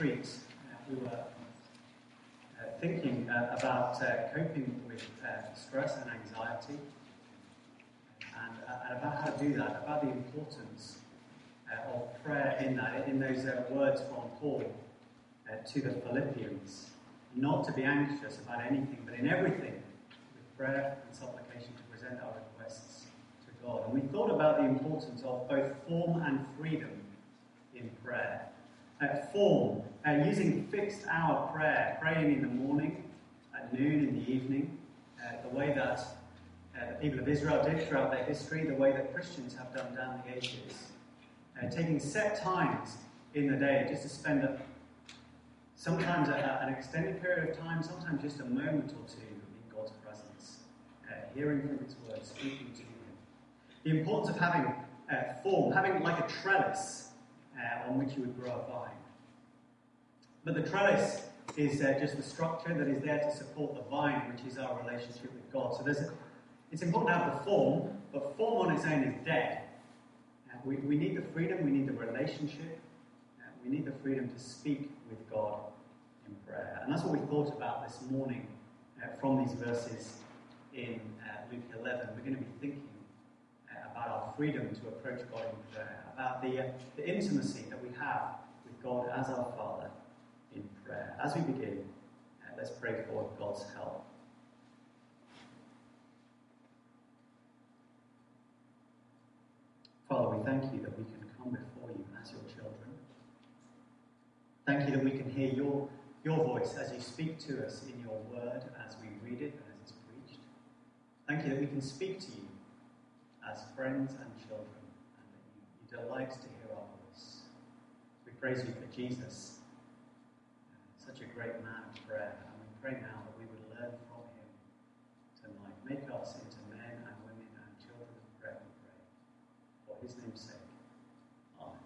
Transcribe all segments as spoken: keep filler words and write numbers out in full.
retreat, uh, we were uh, thinking uh, about uh, coping with uh, stress and anxiety, and, uh, and about how to do that, about the importance uh, of prayer in that, in those uh, words from Paul uh, to the Philippians, not to be anxious about anything, but in everything, with prayer and supplication, to present our requests to God. And we thought about the importance of both form and freedom in prayer. Uh, form, uh, using fixed hour prayer, praying in the morning, at noon, in the evening, uh, the way that uh, the people of Israel did throughout their history, the way that Christians have done down the ages. Uh, taking set times in the day just to spend a, sometimes a, a, an extended period of time, sometimes just a moment or two in God's presence, uh, hearing from His word, speaking to Him. The importance of having uh, form, having like a trellis uh, on which you would grow a vine. But the trellis is uh, just the structure that is there to support the vine, which is our relationship with God. So there's a, it's important to have the form, but form on its own is dead. Uh, we, we need the freedom, we need the relationship, uh, we need the freedom to speak with God in prayer. And that's what we thought about this morning uh, from these verses in uh, Luke eleven. We're going to be thinking uh, about our freedom to approach God in prayer, about the, uh, the intimacy that we have with God as our Father in prayer. As we begin, uh, let's pray for God's help. Father, we thank you that we can come before you as your children. Thank you that we can hear your, your voice as you speak to us in your word, as we read it and as it's preached. Thank you that we can speak to you as friends and children, and that you, you delight to hear our voice. We praise you for Jesus, uh, such a great man of prayer, and we pray now that we would learn from him tonight. Make us into men and women and children of prayer, we pray. For his name's sake. Amen.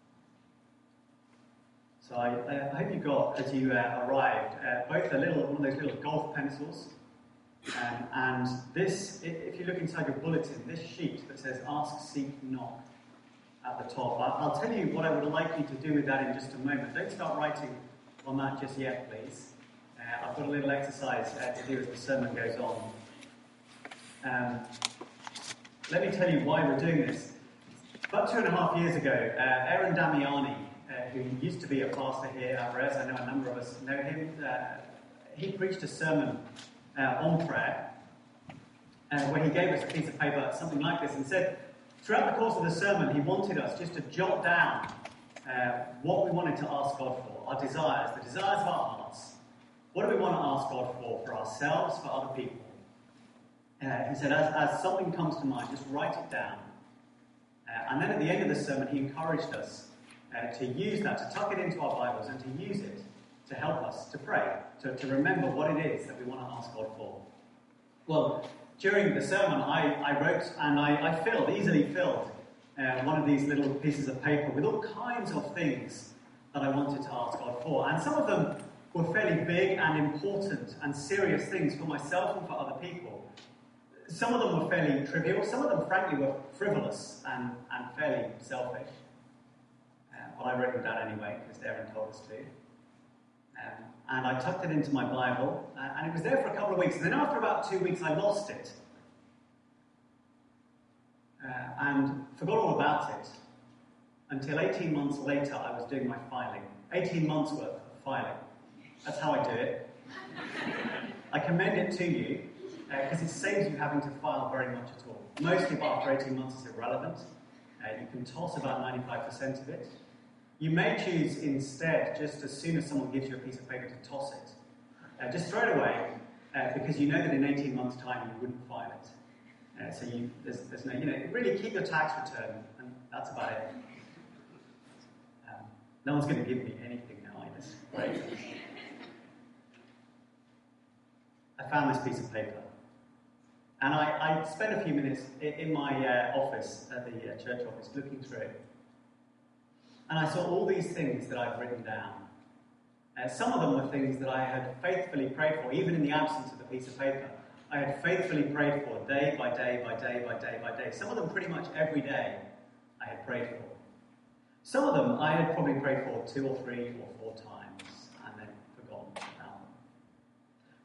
So I, I hope you got, as you uh, arrived, uh, both a little, one of those little golf pencils, um, and this, if you look inside your bulletin, this sheet that says Ask, Seek, Knock at the top. I'll tell you what I would like you to do with that in just a moment. Don't start writing on that just yet, please. Uh, I've got a little exercise uh, to do as the sermon goes on. Um, let me tell you why we're doing this. About two and a half years ago, uh, Aaron Damiani, uh, who used to be a pastor here at Res, I know a number of us know him, uh, he preached a sermon uh, on prayer, uh, where he gave us a piece of paper, something like this, and said, throughout the course of the sermon, he wanted us just to jot down uh, what we wanted to ask God for, our desires, the desires of our hearts. What do we want to ask God for, for ourselves, for other people? Uh, he said, as, as something comes to mind, just write it down. Uh, and then at the end of the sermon, he encouraged us uh, to use that, to tuck it into our Bibles and to use it to help us to pray, to, to remember what it is that we want to ask God for. Well, during the sermon, I, I wrote and I, I filled, easily filled, uh, one of these little pieces of paper with all kinds of things that I wanted to ask God for. And some of them were fairly big and important and serious things for myself and for other people. Some of them were fairly trivial. Some of them, frankly, were frivolous and, and fairly selfish. Uh, but I wrote them down anyway, because Darren told us to. Um, and I tucked it into my Bible, uh, and it was there for a couple of weeks. And then after about two weeks, I lost it. Uh, and forgot all about it. Until eighteen months later, I was doing my filing. eighteen months worth of filing. That's how I do it. I commend it to you, because uh, it saves you having to file very much at all. Mostly after eighteen months is irrelevant. Uh, you can toss about ninety-five percent of it. You may choose instead, just as soon as someone gives you a piece of paper, to toss it. Uh, just throw it away, uh, because you know that in eighteen months' time you wouldn't file it. Uh, so you, there's, there's no, you know, really keep your tax return, and that's about it. Um, no one's going to give me anything now, either. Right? I found this piece of paper. And I, I spent a few minutes in my uh, office, at the uh, church office, looking through it. And I saw all these things that I've written down. Uh, some of them were things that I had faithfully prayed for, even in the absence of the piece of paper. I had faithfully prayed for day by day by day by day by day. Some of them pretty much every day I had prayed for. Some of them I had probably prayed for two or three or four times.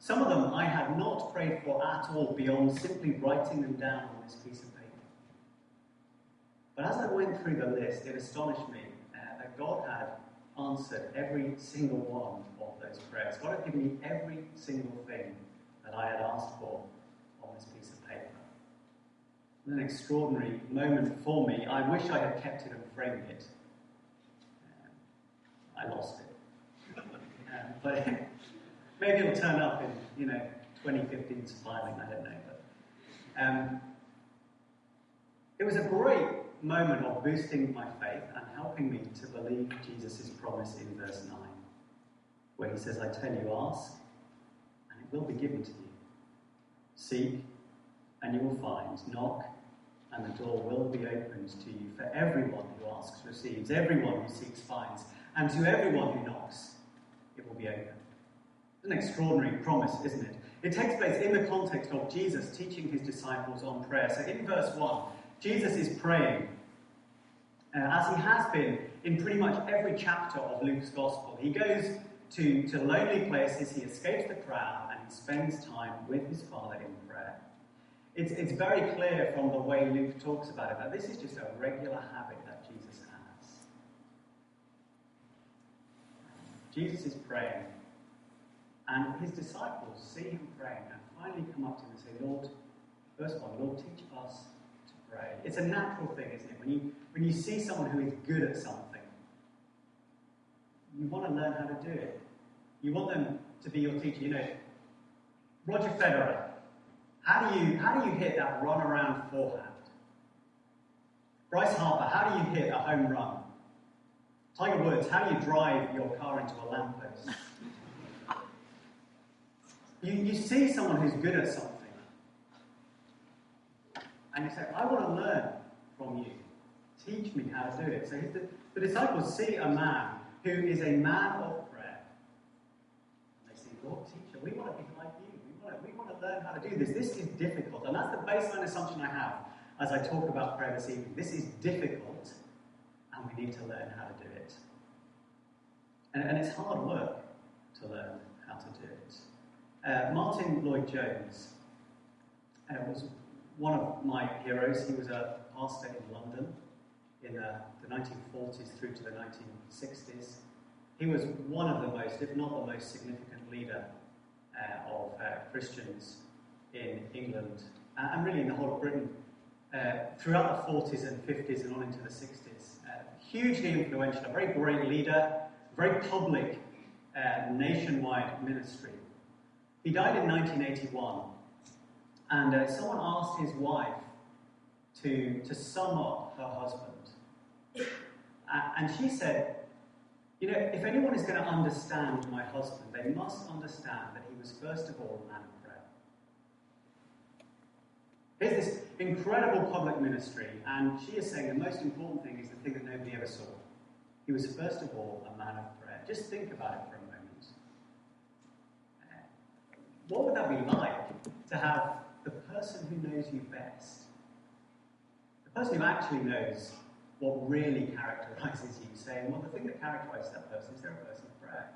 Some of them I had not prayed for at all beyond simply writing them down on this piece of paper. But as I went through the list, it astonished me uh, that God had answered every single one of those prayers. God had given me every single thing that I had asked for on this piece of paper. An extraordinary moment for me. I wish I had kept it and framed it. Um, I lost it. um, but maybe it'll turn up in, you know, twenty fifteen's filing, I don't know. But um, it was a great moment of boosting my faith and helping me to believe Jesus' promise in verse nine, where he says, I tell you, ask, and it will be given to you. Seek, and you will find. Knock, and the door will be opened to you. For everyone who asks receives, everyone who seeks finds, and to everyone who knocks, it will be opened. It's an extraordinary promise, isn't it? It takes place in the context of Jesus teaching his disciples on prayer. So in verse one, Jesus is praying, uh, as he has been in pretty much every chapter of Luke's Gospel. He goes to, to lonely places, he escapes the crowd, and he spends time with his Father in prayer. It's, it's very clear from the way Luke talks about it that this is just a regular habit that Jesus has. Jesus is praying, and his disciples see him praying and finally come up to him and say, Lord, first one, Lord, teach us to pray. It's a natural thing, isn't it? When you, when you see someone who is good at something, you want to learn how to do it. You want them to be your teacher. You know, Roger Federer, how do you, how do you hit that run-around forehand? Bryce Harper, how do you hit a home run? Tiger Woods, how do you drive your car into a lamppost? You, you see someone who's good at something, and you say, I want to learn from you. Teach me how to do it. So the, the disciples see a man who is a man of prayer. And they say, Lord, teacher, we want to be like you. We want to, we want to learn how to do this. This is difficult. And that's the baseline assumption I have as I talk about prayer this evening. This is difficult, and we need to learn how to do it. And, and it's hard work to learn how to do it. Uh, Martin Lloyd-Jones uh, was one of my heroes. He was a pastor in London in the, the nineteen forties through to the nineteen sixties. He was one of the most, if not the most significant leader uh, of uh, Christians in England, uh, and really in the whole of Britain, uh, throughout the forties and fifties and on into the sixties. Uh, hugely influential, a very great leader, very public, uh, nationwide ministry. He died in nineteen eighty-one, and uh, someone asked his wife to, to sum up her husband. Uh, and she said, you know, if anyone is going to understand my husband, they must understand that he was first of all a man of prayer. Here's this incredible public ministry, and she is saying the most important thing is the thing that nobody ever saw. He was first of all a man of prayer. Just think about it for a moment. What would that be like to have the person who knows you best, the person who actually knows what really characterizes you, saying, well, the thing that characterizes that person is they're a person of prayer.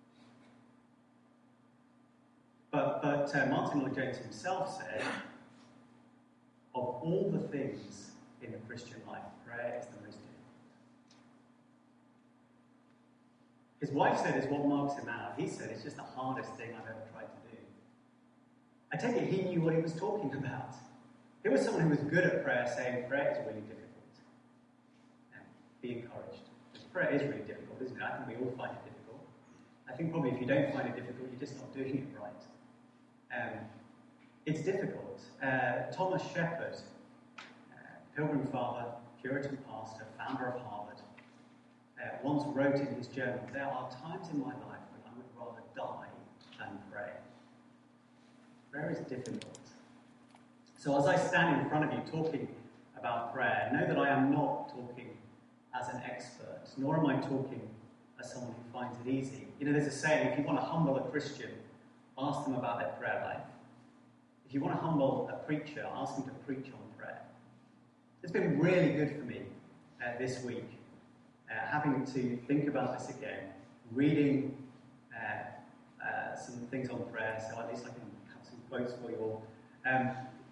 But, but uh, Martin Lloyd-Jones himself said, of all the things in the Christian life, prayer is the most difficult. His wife said it's what marks him out. He said it's just the hardest thing I've ever tried to do. I take it he knew what he was talking about. Here was someone who was good at prayer saying prayer is really difficult. And be encouraged. Because prayer is really difficult, isn't it? I think we all find it difficult. I think probably if you don't find it difficult, you're just not doing it right. Um, it's difficult. Uh, Thomas Shepard, uh, Pilgrim Father, Puritan pastor, founder of Harvard, uh, once wrote in his journal, there are times in my life when I would rather die than pray. Prayer is difficult. So as I stand in front of you talking about prayer, know that I am not talking as an expert, nor am I talking as someone who finds it easy. You know, there's a saying, if you want to humble a Christian, ask them about their prayer life. If you want to humble a preacher, ask them to preach on prayer. It's been really good for me uh, this week, uh, having to think about this again, reading uh, uh, some things on prayer, so at least I can have some quotes for you all. Um,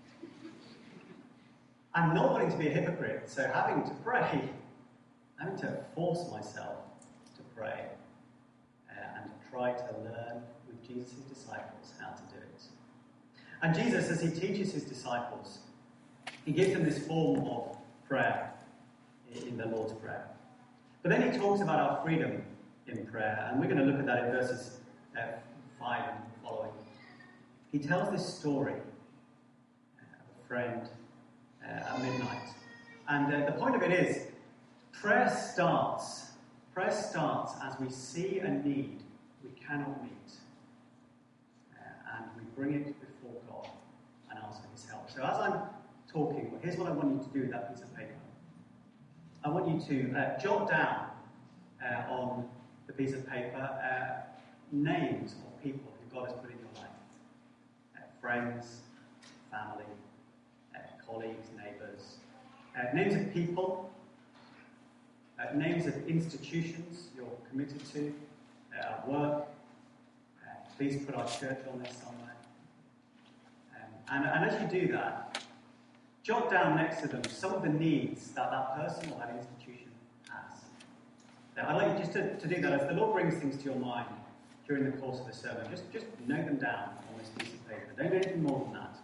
and not wanting to be a hypocrite, so having to pray, having to force myself to pray, uh, and to try to learn with Jesus' disciples how to do it. And Jesus, as he teaches his disciples, he gives them this form of prayer in the Lord's Prayer. But then he talks about our freedom in prayer, and we're going to look at that in verses uh, five and following. He tells this story uh, of a friend uh, at midnight. And uh, the point of it is, prayer starts, prayer starts as we see a need we cannot meet. Uh, and we bring it before God and ask for his help. So as I'm talking, here's what I want you to do with that piece of paper. I want you to uh, jot down uh, on the piece of paper uh, names of people who God has put in your life. Uh, friends, family, uh, colleagues, neighbours. Uh, names of people, uh, names of institutions you're committed to, uh, at work. Uh, please put our church on there somewhere. Um, and, and as you do that, jot down next to them some of the needs that that person or that institution has. Now, I'd like you just to, to do that as the Lord brings things to your mind during the course of the sermon. Just, just note them down on this piece of paper. Don't do anything more than that.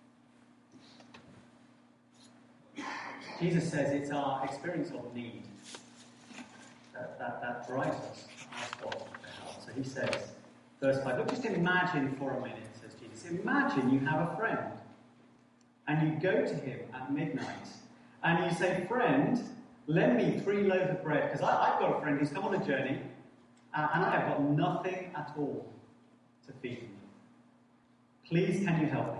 Jesus says it's our experience of need that, that, that drives us to ask God for help. So he says, verse five, look, just imagine for a minute, says Jesus. Imagine you have a friend. And you go to him at midnight, and you say, friend, lend me three loaves of bread, because I've got a friend who's come on a journey, uh, and I have got nothing at all to feed him. Please, can you help me?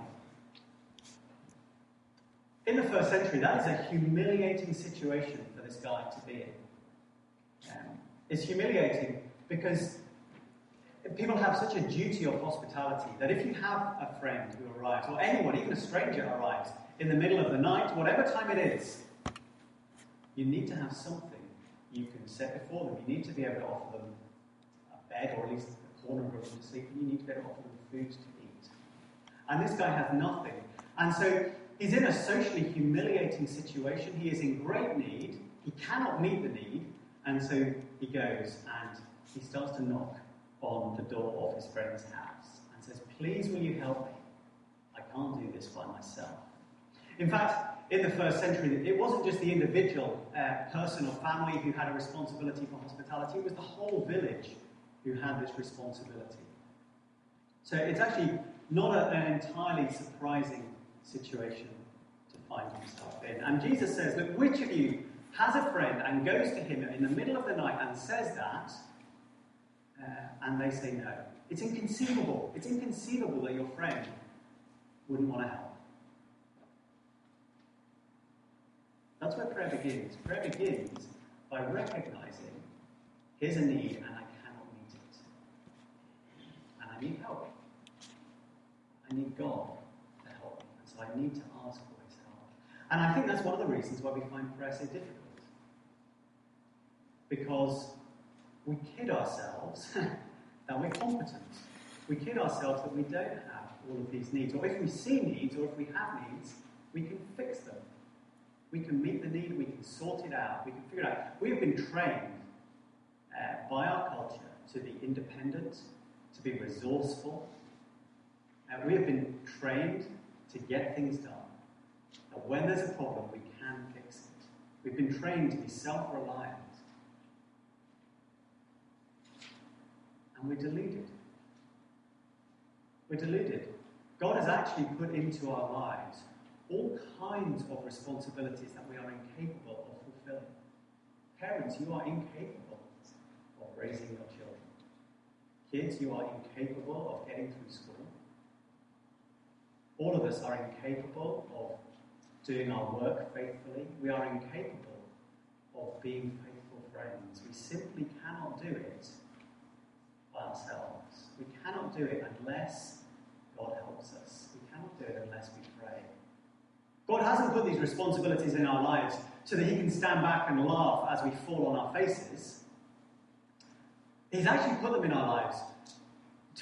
In the first century, that is a humiliating situation for this guy to be in. Um, it's humiliating because people have such a duty of hospitality that if you have a friend who arrives, or anyone, even a stranger arrives, in the middle of the night, whatever time it is, you need to have something you can set before them. You need to be able to offer them a bed, or at least a corner of a room to sleep, and you need to be able to offer them food to eat. And this guy has nothing. And so he's in a socially humiliating situation. He is in great need. He cannot meet the need. And so he goes and he starts to knock on the door of his friend's house and says, please, will you help me? I can't do this by myself. In fact, in the first century, it wasn't just the individual uh, person or family who had a responsibility for hospitality, it was the whole village who had this responsibility. So it's actually not a, an entirely surprising situation to find himself in. And Jesus says, look, which of you has a friend and goes to him in the middle of the night and says that, Uh, and they say no. It's inconceivable. It's inconceivable that your friend wouldn't want to help. That's where prayer begins. Prayer begins by recognizing here's a need and I cannot meet it. And I need help. I need God to help me. And so I need to ask for his help. And I think that's one of the reasons why we find prayer so difficult. Because we kid ourselves that we're competent. We kid ourselves that we don't have all of these needs. Or if we see needs, or if we have needs, we can fix them. We can meet the need, we can sort it out, we can figure it out. We have been trained uh, by our culture to be independent, to be resourceful. Uh, we have been trained to get things done. That when there's a problem, we can fix it. We've been trained to be self-reliant. And we're deluded. We're deluded. God has actually put into our lives all kinds of responsibilities that we are incapable of fulfilling. Parents, you are incapable of raising your children. Kids, you are incapable of getting through school. All of us are incapable of doing our work faithfully. We are incapable of being faithful friends. We simply cannot do it by ourselves. We cannot do it unless God helps us. We cannot do it unless we pray. God hasn't put these responsibilities in our lives so that he can stand back and laugh as we fall on our faces. He's actually put them in our lives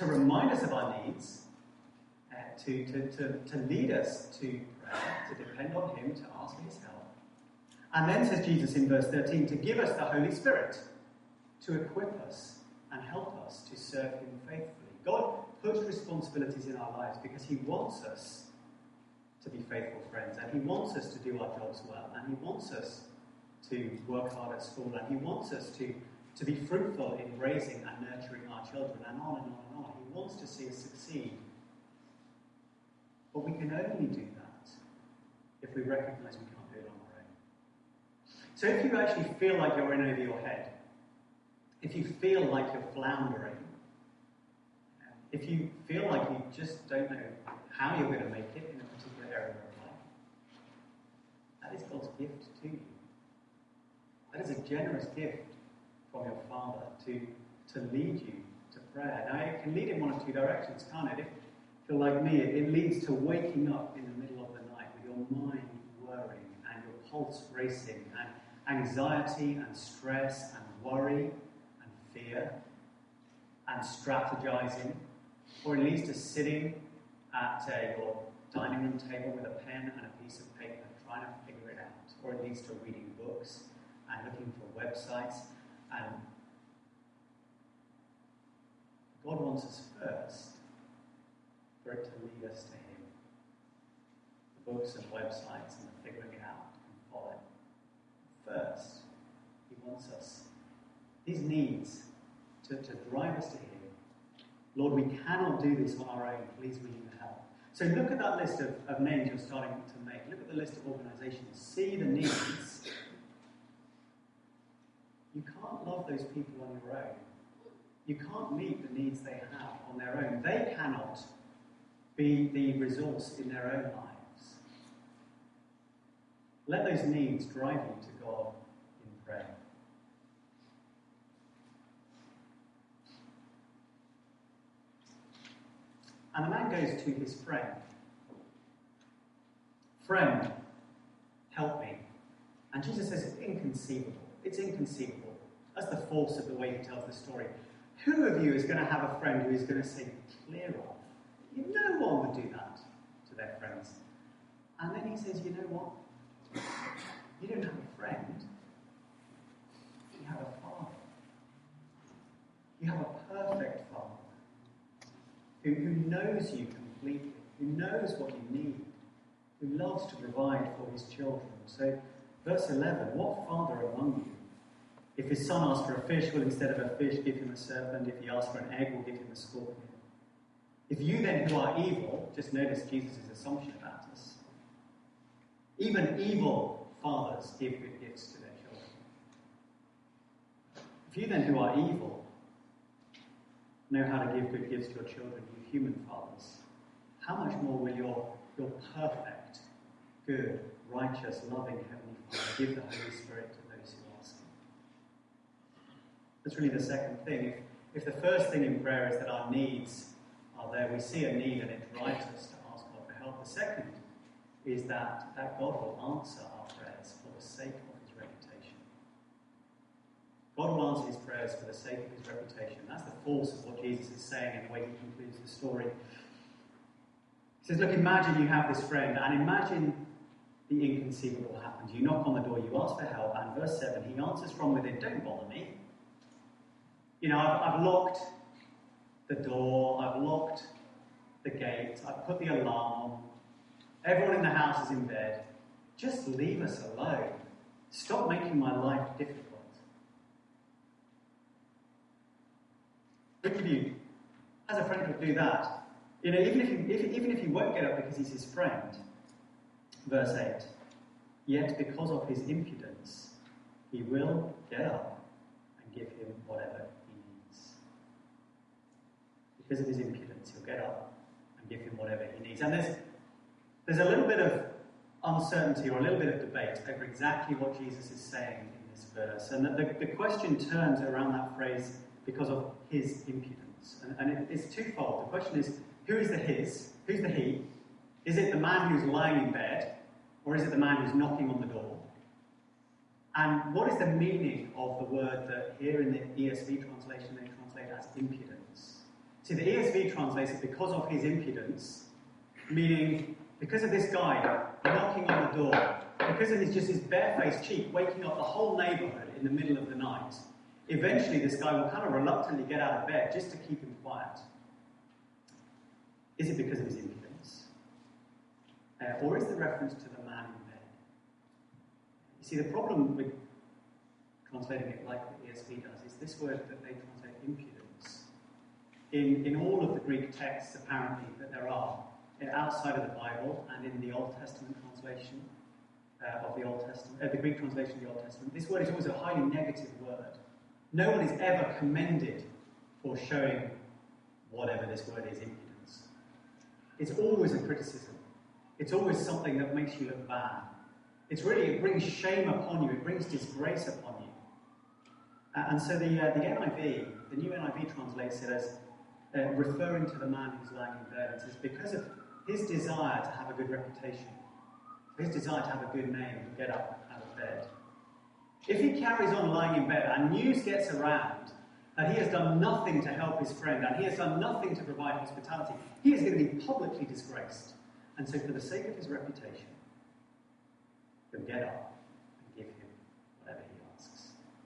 to remind us of our needs, uh, to, to, to, to lead us to prayer, to depend on him, to ask for his help. And then, says Jesus in verse thirteen, to give us the Holy Spirit, to equip us and help us to serve him faithfully. God puts responsibilities in our lives because he wants us to be faithful friends, and he wants us to do our jobs well, and he wants us to work hard at school, and he wants us to, to be fruitful in raising and nurturing our children, and on and on and on. He wants to see us succeed. But we can only do that if we recognise we can't do it on our own. So if you actually feel like you're in over your head, if you feel like you're floundering, if you feel like you just don't know how you're going to make it in a particular area of life, that is God's gift to you. That is a generous gift from your Father to, to lead you to prayer. Now, it can lead in one of two directions, can't it? If you feel like me, it, it leads to waking up in the middle of the night with your mind worrying and your pulse racing and anxiety and stress and worry and fear and strategizing, or it leads to sitting at uh, your dining room table with a pen and a piece of paper trying to figure it out, or it leads to reading books and looking for websites. And God wants us first for it to lead us to him. The books and websites and the figuring it out and follow. First, he wants us, these needs, to, to drive us to him. Lord, we cannot do this on our own. Please, we need help. So look at that list of, of names you're starting to make. Look at the list of organisations. See the needs. You can't love those people on your own. You can't meet the needs they have on their own. They cannot be the resource in their own lives. Let those needs drive you to God in prayer. And the man goes to his friend. Friend, help me. And Jesus says it's inconceivable. It's inconceivable. That's the force of the way he tells the story. Who of you is going to have a friend who is going to say, clear off? No one would do that to their friends. And then he says, you know what? You don't have a friend. You have a father. You have a perfect father. Who, who knows you completely, who knows what you need, who loves to provide for his children. So, verse eleven, what father among you, if his son asks for a fish, will instead of a fish give him a serpent? If he asks for an egg, will give him a scorpion? If you then who are evil, just notice Jesus' assumption about us, even evil fathers give good gifts to their children. If you then who are evil know how to give good gifts to your children, you human fathers, how much more will your, your perfect, good, righteous, loving Heavenly Father give the Holy Spirit to those who ask him? That's really the second thing. If, if the first thing in prayer is that our needs are there, we see a need and it drives us to ask God for help. The second is that, that God will answer our prayers for the sake of his reputation. God will answer his prayers for the sake of his reputation. That's the force of what Jesus is saying in the way he concludes the story. He says, look, imagine you have this friend, and imagine the inconceivable happens. You knock on the door, you ask for help, and verse seven, he answers from within, don't bother me. You know, I've, I've locked the door, I've locked the gate, I've put the alarm on, everyone in the house is in bed. Just leave us alone. Stop making my life difficult. Which of you, as a friend, would do that? You know, even if you, if, even if you won't get up because he's his friend, verse eight, yet because of his impudence, he will get up and give him whatever he needs. Because of his impudence, he'll get up and give him whatever he needs. And there's, there's a little bit of uncertainty or a little bit of debate over exactly what Jesus is saying in this verse. And the, the question turns around that phrase, because of his impudence. And, and it, it's twofold. The question is, who is the his? Who's the he? Is it the man who's lying in bed? Or is it the man who's knocking on the door? And what is the meaning of the word that here in the E S V translation they translate as impudence? It's See, the E S V translates it because of his impudence, meaning because of this guy knocking on the door, because of his just his barefaced cheek waking up the whole neighbourhood in the middle of the night. Eventually, this guy will kind of reluctantly get out of bed just to keep him quiet. Is it because of his impudence? Uh, or is the reference to the man in bed? You see, the problem with translating it like the E S V does is this word that they translate impudence. In, in all of the Greek texts, apparently, that there are, outside of the Bible and in the Old Testament translation uh, of the Old Testament, uh, the Greek translation of the Old Testament, this word is always a highly negative word. No one is ever commended for showing whatever this word is, impudence. It's always a criticism. It's always something that makes you look bad. It's really, it brings shame upon you. It brings disgrace upon you. Uh, and so the, uh, the N I V, the new N I V translates it as uh, referring to the man who's lying in bed. It says, because of his desire to have a good reputation, his desire to have a good name, to get up out of bed. If he carries on lying in bed and news gets around that he has done nothing to help his friend and he has done nothing to provide hospitality, he is going to be publicly disgraced. And so for the sake of his reputation, he'll get up and give him whatever he asks.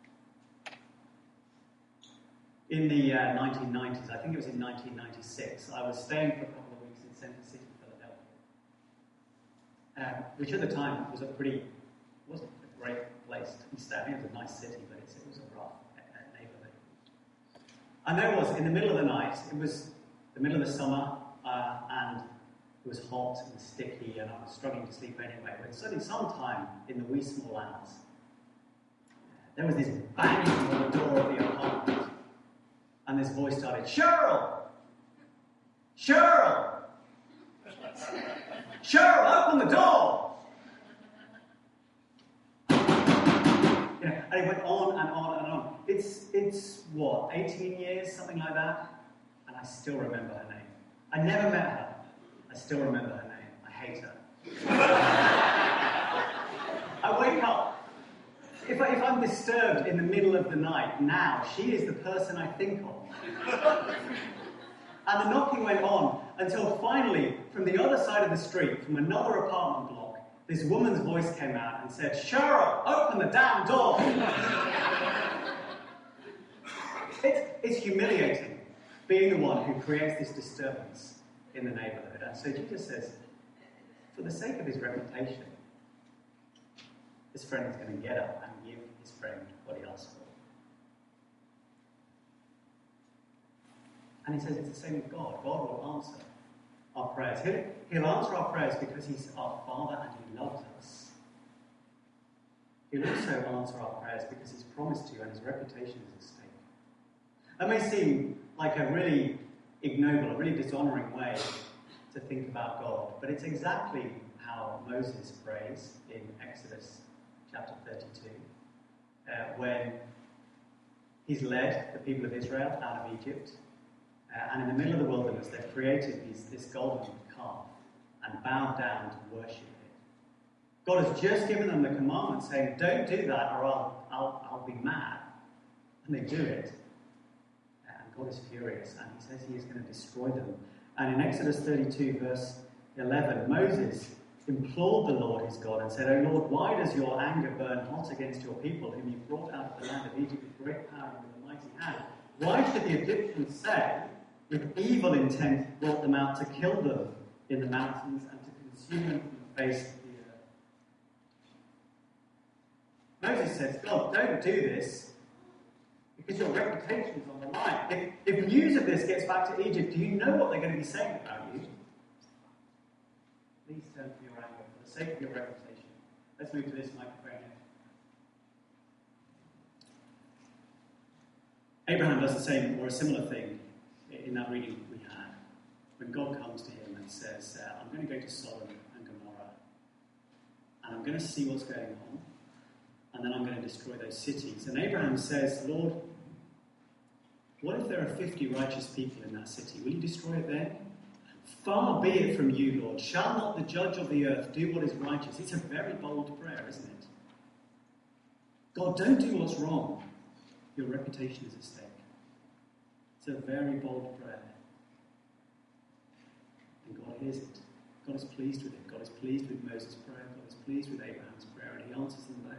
In the uh, nineteen nineties, I think it was in nineteen ninety-six, I was staying for a couple of weeks in Centre City, Philadelphia, um, which at the time was a pretty, wasn't a great place to be staying. It was a nice city, but it's, it was a rough uh, neighbourhood. And there was, in the middle of the night, it was the middle of the summer, uh, and it was hot and sticky, and I was struggling to sleep anyway. But suddenly, sometime in the wee small hours, there was this banging on the door of the apartment. And this voice started, Cheryl! Cheryl! Cheryl, open the door! You know, and it went on and on and on. It's, it's what, eighteen years, something like that? And I still remember her name. I never met her. I still remember her name. I hate her. I wake up. If, I, if I'm disturbed in the middle of the night, now, she is the person I think of. And the knocking went on until finally, from the other side of the street, from another apartment block, this woman's voice came out and said, Cheryl, open the damn door! it's, it's humiliating, being the one who creates this disturbance in the neighbourhood. And so Jesus says, for the sake of his reputation, his friend is going to get up and give his friend what he asked for. And he says it's the same with God. God will answer our prayers. He'll, he'll answer our prayers because he's our Father and he loves us. He'll also answer our prayers because he's promised to and his reputation is at stake. That may seem like a really ignoble, a really dishonouring way to think about God, but it's exactly how Moses prays in Exodus chapter thirty-two, uh, when he's led the people of Israel out of Egypt, uh, and in the middle of the wilderness they've created these, this golden calf and bowed down to worship it. God has just given them the commandment saying, don't do that or I'll, I'll, I'll be mad. And they do it. And God is furious and he says he is going to destroy them. And in Exodus thirty-two verse eleven, Moses implored the Lord his God and said, O Lord, why does your anger burn hot against your people, whom you brought out of the land of Egypt with great power and with a mighty hand? Why should the Egyptians say, with evil intent brought them out to kill them in the mountains and to consume them from the face of the earth? Moses says, God, don't do this because your reputation is on the line. If, if news of this gets back to Egypt, do you know what they're going to be saying about you? Please turn from your anger for the sake of your reputation. Let's move to this microphone here. Abraham does the same or a similar thing in that reading we had. When God comes to him and says, uh, I'm going to go to Sodom and Gomorrah and I'm going to see what's going on and then I'm going to destroy those cities. And Abraham says, Lord, what if there are fifty righteous people in that city? Will you destroy it then? Far be it from you, Lord. Shall not the judge of the earth do what is righteous? It's a very bold prayer, isn't it? God, don't do what's wrong. Your reputation is at stake. It's a very bold prayer. hears it. God is pleased with it. God is pleased with Moses' prayer. God is pleased with Abraham's prayer, and he answers them both.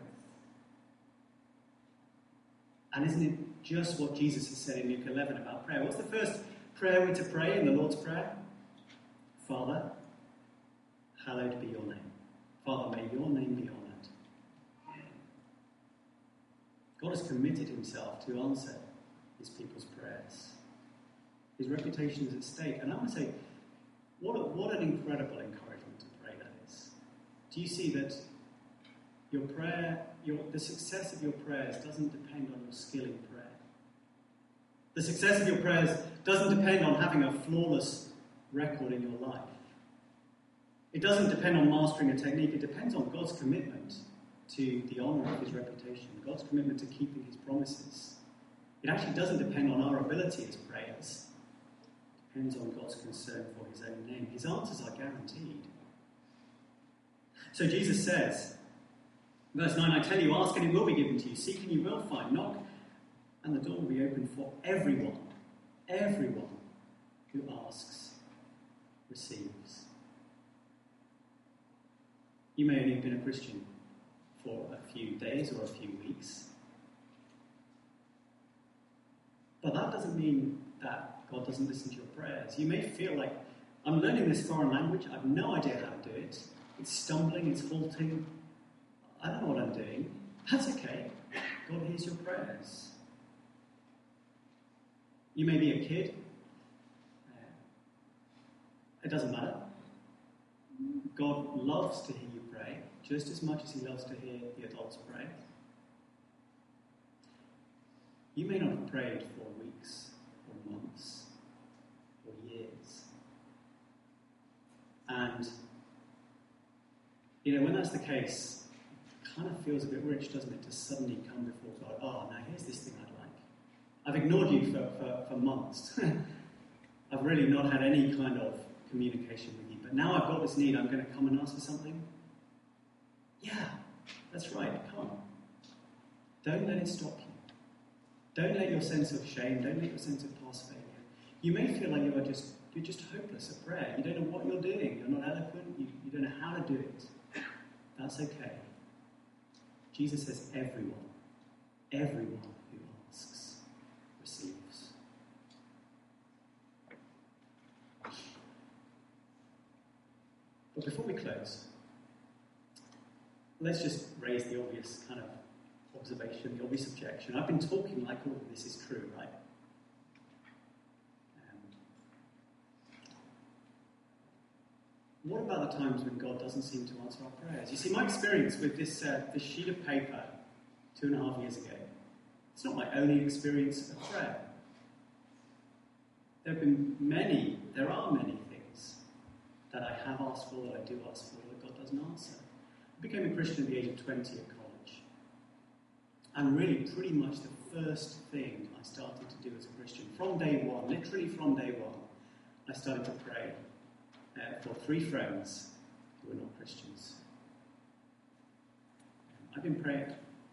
And isn't it just what Jesus has said in Luke eleven about prayer? What's the first prayer we're to pray in the Lord's Prayer? Father, hallowed be your name. Father, may your name be honoured. God has committed himself to answer his people's prayers. His reputation is at stake. And I want to say, what, a, what an incredible encouragement to pray that is. Do you see that your prayer, your, the success of your prayers doesn't depend on your skill in prayer? The success of your prayers doesn't depend on having a flawless record in your life. It doesn't depend on mastering a technique. It depends on God's commitment to the honour of his reputation, God's commitment to keeping his promises. It actually doesn't depend on our ability as prayers. It depends on God's concern for his own name. His answers are guaranteed. So Jesus says, verse nine, I tell you, ask and it will be given to you. Seek and you will find. Knock and the door will be opened for everyone. Everyone who asks receives. You may only have been a Christian for a few days or a few weeks. But that doesn't mean that God doesn't listen to your prayers. You may feel like, I'm learning this foreign language, I have no idea how to do it. It's stumbling, it's halting. I don't know what I'm doing. That's okay. God hears your prayers. You may be a kid. It doesn't matter. God loves to hear you pray just as much as he loves to hear the adults pray. You may not have prayed for weeks or months or years. And, you know, when that's the case, it kind of feels a bit rich, doesn't it, to suddenly come before God, oh, now here's this thing I'd like. I've ignored you for, for, for months. I've really not had any kind of communication with you. But now I've got this need, I'm going to come and ask for something? Yeah, that's right, come. Don't let it stop you. Don't let your sense of shame, don't let your sense of past failure. You may feel like you are just, you're just hopeless at prayer. You don't know what you're doing. You're not eloquent. You, you don't know how to do it. That's okay. Jesus says everyone, everyone who asks receives. But before we close, let's just raise the obvious kind of observation, the obvious objection. I've been talking like all of this is true, right? Um, what about the times when God doesn't seem to answer our prayers? You see, my experience with this, uh, this sheet of paper two and a half years ago, it's not my only experience of prayer. There have been many, there are many things that I have asked for, that I do ask for, that God doesn't answer. I became a Christian at the age of twenty at college. And really, pretty much the first thing I started to do as a Christian, from day one, literally from day one, I started to pray uh, for three friends who were not Christians. I've been praying.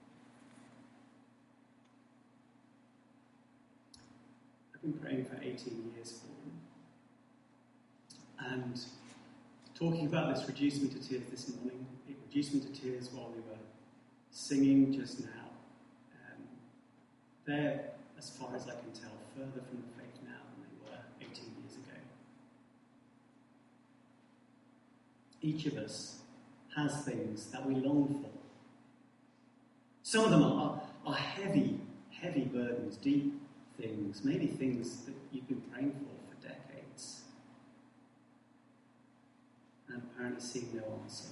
I've been praying for eighteen years for them. And talking about this reduced me to tears this morning. It reduced me to tears while we were singing just now. Um, they're, as far as I can tell, further from the faith now than they were eighteen years ago. Each of us has things that we long for. Some of them are, are heavy, heavy burdens, deep things, maybe things that you've been praying for for decades. And apparently seeing no answer.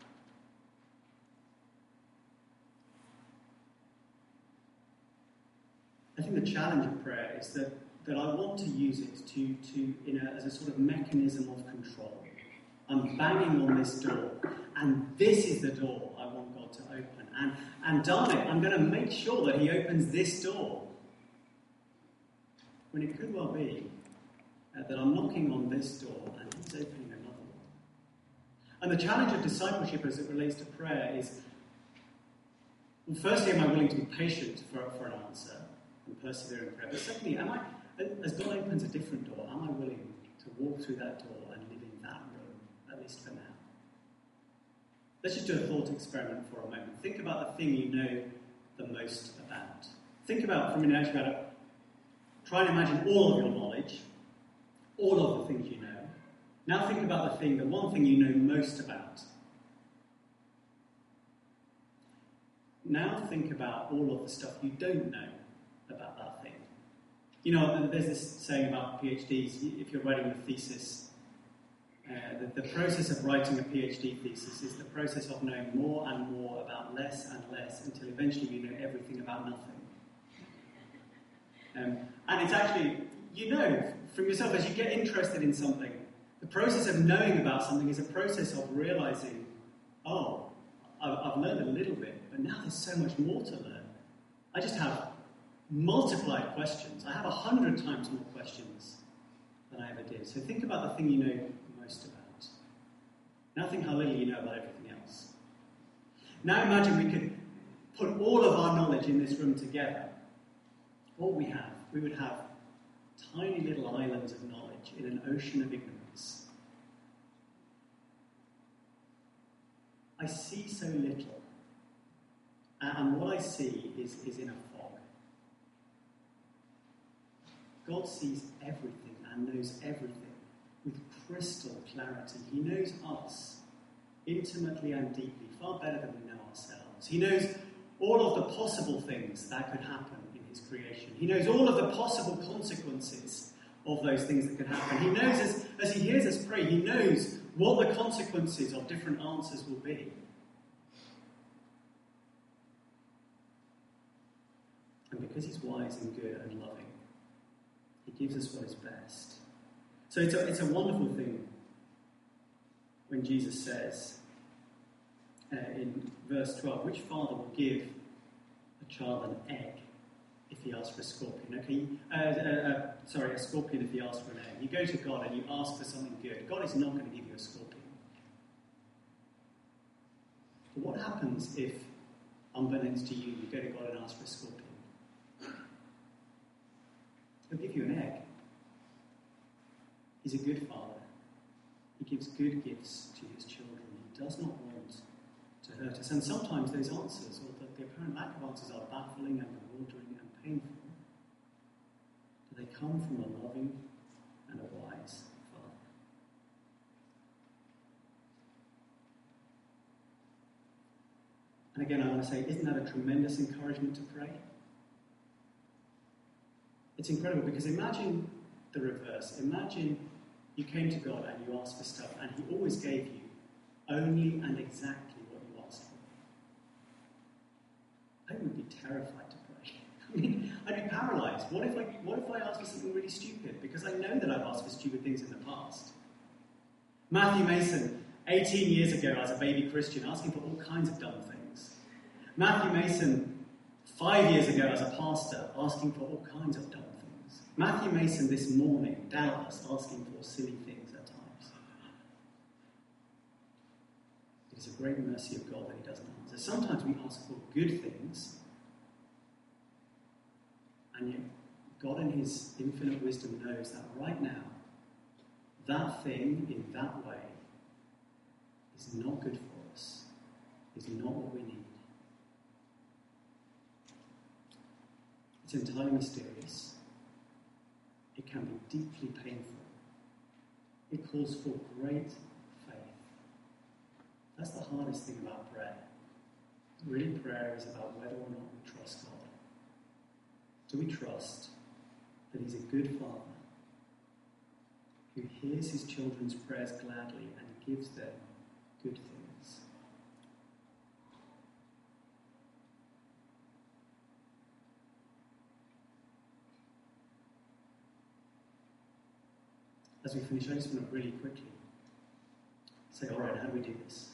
I think the challenge of prayer is that, that I want to use it to, to in a, as a sort of mechanism of control. I'm banging on this door, and this is the door I want God to open. And, and darn it, I'm going to make sure that he opens this door. When it could well be uh, that I'm knocking on this door, and he's opening another one. And the challenge of discipleship as it relates to prayer is, well, firstly, am I willing to be patient for, for an answer and persevere in prayer? But secondly, am I, as God opens a different door, am I willing to walk through that door and live in that least for now. Let's just do a thought experiment for a moment. Think about the thing you know the most about. Think about, from an actually about it, try and imagine all of your knowledge, all of the things you know. Now think about the thing, the one thing you know most about. Now think about all of the stuff you don't know about that thing. You know, there's this saying about PhDs, if you're writing a thesis, uh, the, the process of writing a PhD thesis is the process of knowing more and more about less and less until eventually you know everything about nothing. Um, and it's actually, you know from yourself, as you get interested in something, the process of knowing about something is a process of realizing, oh, I've, I've learned a little bit, but now there's so much more to learn. I just have multiplied questions. I have a hundred times more questions than I ever did. So think about the thing you know most about. Now think how little you know about everything else. Now imagine we could put all of our knowledge in this room together. What we have, we would have tiny little islands of knowledge in an ocean of ignorance. I see so little, and what I see is, is in a fog. God sees everything and knows everything with crystal clarity. He knows us intimately and deeply, far better than we know ourselves. He knows all of the possible things that could happen in his creation. He knows all of the possible consequences of those things that could happen. He knows, as, as he hears us pray, he knows what the consequences of different answers will be. And because he's wise and good and loving, he gives us what is best. So it's a, it's a wonderful thing when Jesus says uh, in verse twelve, which father will give a child an egg if he asks for a scorpion? Okay, uh, uh, uh, sorry, a scorpion if he asks for an egg. You go to God and you ask for something good. God is not going to give you a scorpion. But what happens if, unbeknownst to you, you go to God and ask for a scorpion? He'll give you an egg. He's a good father. He gives good gifts to his children. He does not want to hurt us. And sometimes those answers, or the, the apparent lack of answers, are baffling and bewildering and painful. But they come from a loving and a wise father. And again, I want to say, isn't that a tremendous encouragement to pray? It's incredible, because imagine the reverse. Imagine you came to God and you asked for stuff, and he always gave you only and exactly what you asked for. I would be terrified to pray. I mean, I'd be paralysed. What if I, what if I asked for something really stupid? Because I know that I've asked for stupid things in the past. Matthew Mason, eighteen years ago as a baby Christian, asking for all kinds of dumb things. Matthew Mason, five years ago as a pastor, asking for all kinds of dumb things. Matthew Mason this morning, doubtless, asking for silly things at times. It is a great mercy of God that he doesn't answer. Sometimes we ask for good things, and yet God in his infinite wisdom knows that right now, that thing in that way is not good for us, is not what we need. It's entirely mysterious. It can be deeply painful. It calls for great faith. That's the hardest thing about prayer. Really, prayer is about whether or not we trust God. Do we trust that he's a good father who hears his children's prayers gladly and gives them good things? As we finish, I just want to really quickly say, all right, how do we do this?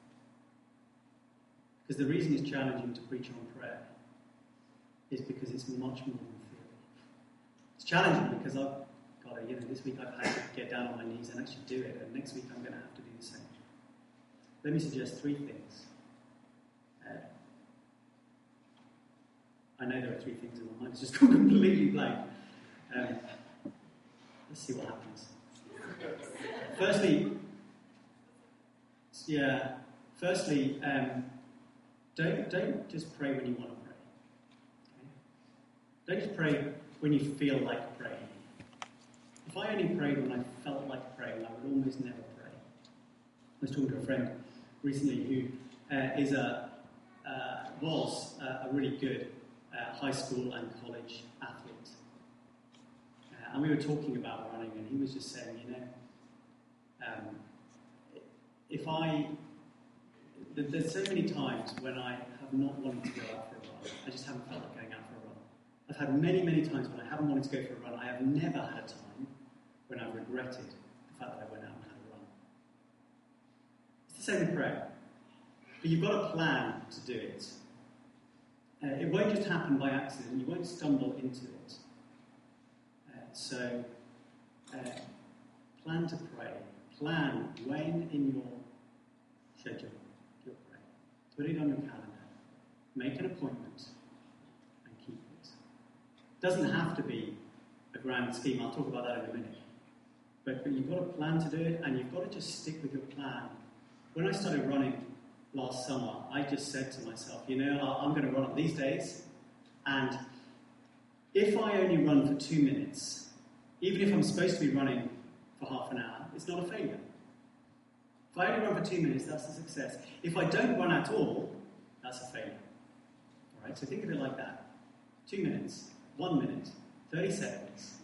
Because the reason it's challenging to preach on prayer is because it's much more than theory. It's challenging because I've got to, you know, this week I've had to get down on my knees and actually do it, and next week I'm going to have to do the same. Let me suggest three things. Uh, I know there are three things in my mind, it's just gone completely blank. Um, let's see what happens. Firstly, Yeah. Firstly, um, don't don't just pray when you want to pray. Okay? Don't just pray when you feel like praying. If I only prayed when I felt like praying, I would almost never pray. I was talking to a friend recently who uh, is a uh, was a, a really good uh, high school and college athlete, uh, and we were talking about running, and he was just saying, you know, um, if I there's so many times when I have not wanted to go out for a run. I just haven't felt like going out for a run. I've had many, many times when I haven't wanted to go for a run. I have never had a time when I've regretted the fact that I went out and had a run. It's the same with prayer. But you've got a plan to do it. Uh, it won't just happen by accident. You won't stumble into it. Uh, so, uh, plan to pray. Plan when in your schedule you'll pray. Put it on your calendar. Make an appointment and keep it. It doesn't have to be a grand scheme. I'll talk about that in a minute. But, but you've got a plan to do it, and you've got to just stick with your plan. When I started running last summer, I just said to myself, you know, I'm going to run on these days, and if I only run for two minutes, even if I'm supposed to be running for half an hour, it's not a failure. If I only run for two minutes, that's a success. If I don't run at all, that's a failure. All right, so think of it like that. Two minutes, one minute, thirty seconds.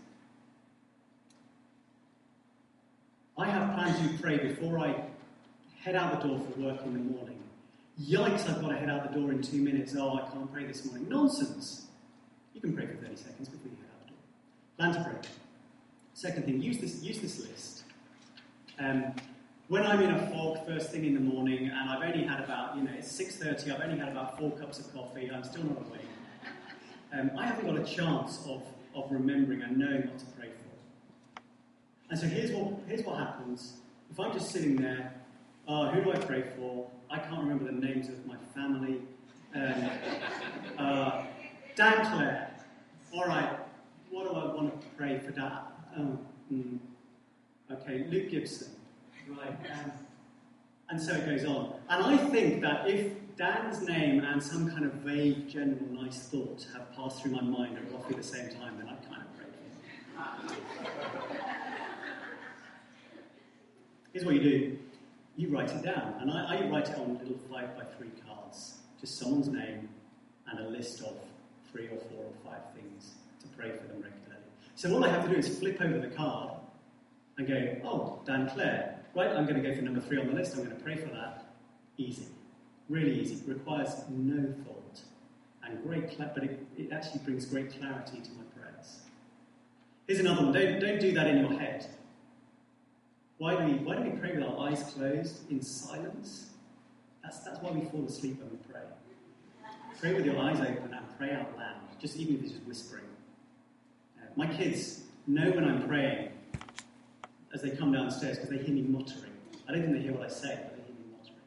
I have planned to pray before I head out the door for work in the morning. Yikes, I've got to head out the door in two minutes. Oh, I can't pray this morning. Nonsense. You can pray for thirty seconds before you head out the door. Plan to pray. Second thing, use this, use this list. Um, when I'm in a fog first thing in the morning and I've only had about, you know, it's six thirty, I've only had about four cups of coffee, I'm still not awake. Um, I haven't got a chance of, of remembering and knowing what to pray for. And so here's what, here's what happens. If I'm just sitting there, uh, who do I pray for? I can't remember the names of my family. Um, uh, Dan Clare. All right, what do I want to pray for Dan? Oh, mm, okay, Luke Gibson. Right. Um, and so it goes on. And I think that if Dan's name and some kind of vague, general, nice thought have passed through my mind at roughly the same time, then I've kind of prayed for him. Here's what you do. You write it down. And I, I write it on little five by three cards. Just someone's name and a list of three or four or five things to pray for them regularly. So all I have to do is flip over the card and go, oh, Dan Clare. Right, I'm going to go for number three on the list. I'm going to pray for that. Easy. Really easy. It requires no thought. And great, cla- but it, it actually brings great clarity to my prayers. Here's another one. Don't, don't do that in your head. Why do we, why do we pray with our eyes closed in silence? That's, that's why we fall asleep when we pray. Pray with your eyes open and pray out loud, just even if it's just whispering. Uh, my kids know when I'm praying as they come downstairs because they hear me muttering. I don't think they hear what I say, but they hear me muttering.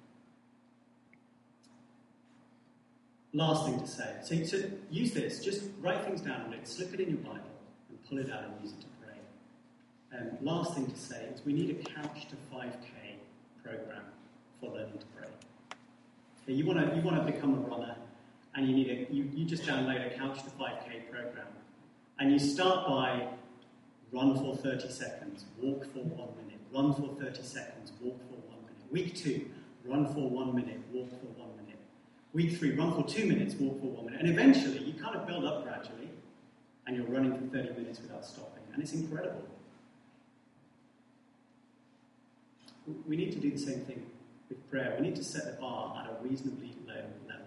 Last thing to say. So, so use this. Just write things down on it, slip it in your Bible, and pull it out and use it to pray. Um, last thing to say is we need a Couch to five K program for learning to pray. So you want to you want to become a runner, and you need a you, you just download a Couch to five K program, and you start by run for thirty seconds, walk for one minute. Run for thirty seconds, walk for one minute. Week two, run for one minute, walk for one minute. Week three, run for two minutes, walk for one minute. And eventually, you kind of build up gradually, and you're running for thirty minutes without stopping. And it's incredible. We need to do the same thing with prayer. We need to set the bar at a reasonably low level.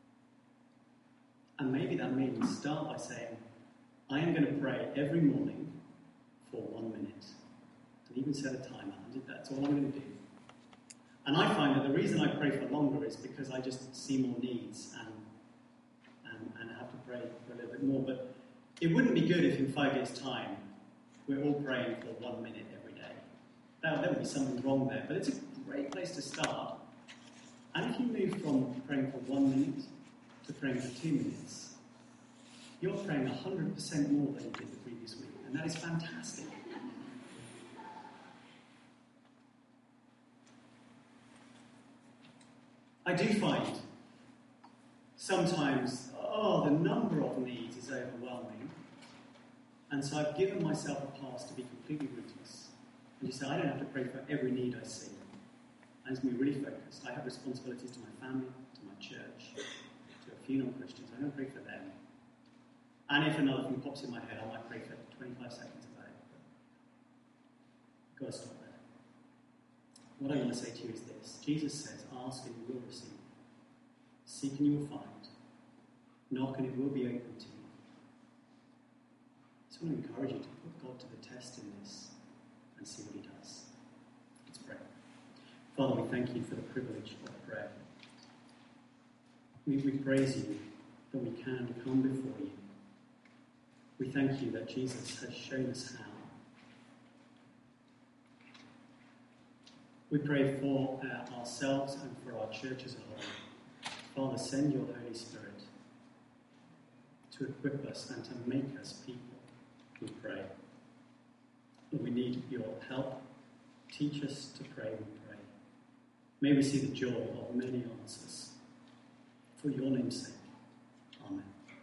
And maybe that means start by saying, I am going to pray every morning for one minute. And even set a timer. That's all I'm going to do. And I find that the reason I pray for longer is because I just see more needs and, and, and have to pray for a little bit more. But it wouldn't be good if in five years' time we're all praying for one minute every day. That, there would be something wrong there. But it's a great place to start. And if you move from praying for one minute to praying for two minutes, you're praying one hundred percent more than you did the previous week. And that is fantastic. I do find sometimes, oh, the number of needs is overwhelming. And so I've given myself a pass to be completely ruthless. And just say, I don't have to pray for every need I see. I just be really focused. I have responsibilities to my family, to my church, to a few non-Christians. I don't pray for them. And if another thing pops in my head, I might pray for twenty-five seconds a day. I've got to stop there. What I want to say to you is this. Jesus says, ask and you will receive. Seek and you will find. Knock and it will be open to you. I just want to encourage you to put God to the test in this and see what he does. Let's pray. Father, we thank you for the privilege of prayer. We, we praise you that we can come before you. We thank you that Jesus has shown us how. We pray for uh, ourselves and for our church as a whole. Father, send your Holy Spirit to equip us and to make us people, we pray. Lord, we need your help. Teach us to pray, we pray. May we see the joy of many answers. For your name's sake. Amen.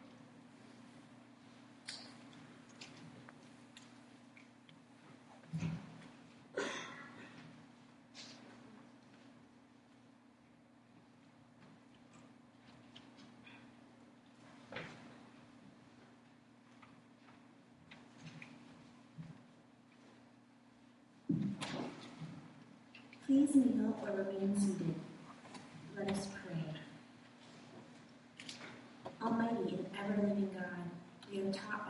Please kneel or remain seated. Let us pray. Almighty and ever-living God, you have taught